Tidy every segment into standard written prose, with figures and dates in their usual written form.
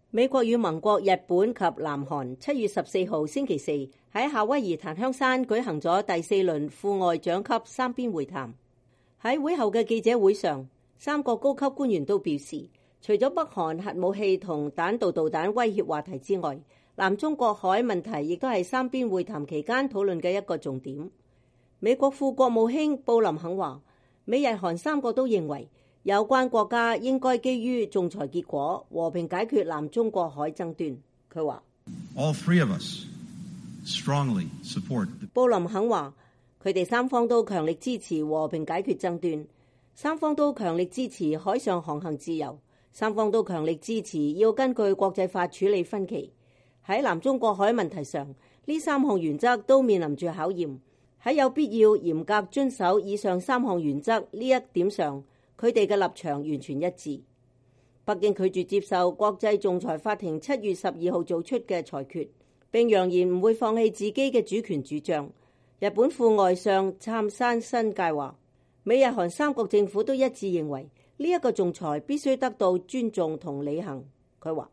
美國與盟國日本及南韓7月14號星期四喺夏威夷檀香山舉行咗第4輪副外長級三邊會談。喺會後嘅記者會上，三個高級官員都表示，除咗北韓核武器同彈道導彈威脅話題之外，南中國海問題亦都係三邊會談期間討論嘅一個重點。美國副國務卿布林肯話，美日韓三個都認為有關國家應該基於仲裁結果和平解決南中國海爭端。佢話 ，All three of us strongly support。 布林肯話，佢哋三方都強力支持和平解決爭端，三方都強力支持海上航行自由，三方都強力支持要根據國際法處理分歧。喺南中國海問題上，呢三項原則都面臨住考驗。喺有必要嚴格遵守以上三項原則呢一點上，佢哋嘅立場完全一致。北京拒絕接受國際仲裁法庭7月12號做出嘅裁決，並揚言唔會放棄自己嘅主權主張。日本副外相杉山新介話，美日韓三國政府都一致認為呢一個仲裁必須得到尊重同履行。佢話，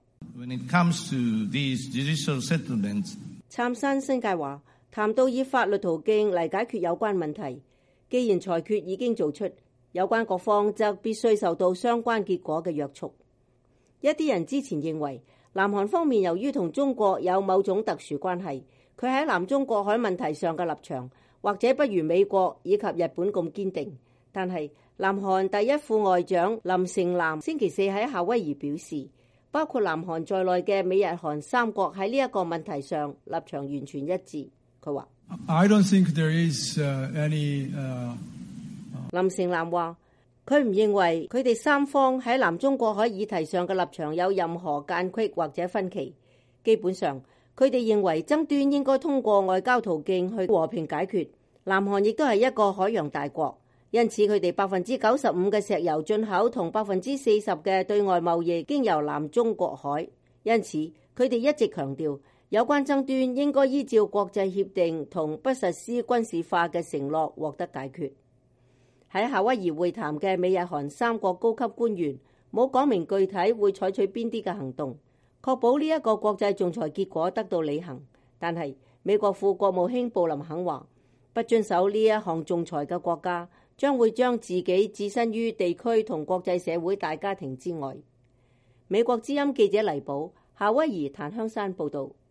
杉山新介話，談到以法律途徑嚟解決有關問題，既然裁決已經做出，有關各方則必須受到相關結果嘅約束。一啲人之前認為，南韓方面由於同中國有某種特殊關係，佢喺南中國海問題上嘅立場或者不如美國以及日本咁堅定。但係南韓第一副外長林成南星期四喺夏威夷表示，包括南韓在內嘅美日韓三國喺呢一個問題上立場完全一致。佢話 I don't think there is any 林成南話，佢唔認為佢哋三方喺南中國海議題上嘅立場有任何間隙或者分歧。基本上，佢哋認為爭端應該通過外交途徑去和平解決。南韓亦都係一個海洋大國，因此佢哋95%嘅石油進口同40%嘅對外貿易經由南中國海。因此，佢哋一直強調有關爭端應該依照國際協定同不實施軍事化嘅承諾獲得解決。喺夏威夷會談嘅美日韓三國高級官員冇講明具體會採取邊啲嘅行動，確保呢一個國際仲裁結果得到履行。但係美國副國務卿布林肯話，不遵守呢一項仲裁嘅國家將會將自己置身於地區同國際社會大家庭之外。美國之音記者黎寶，夏威夷檀香山報導。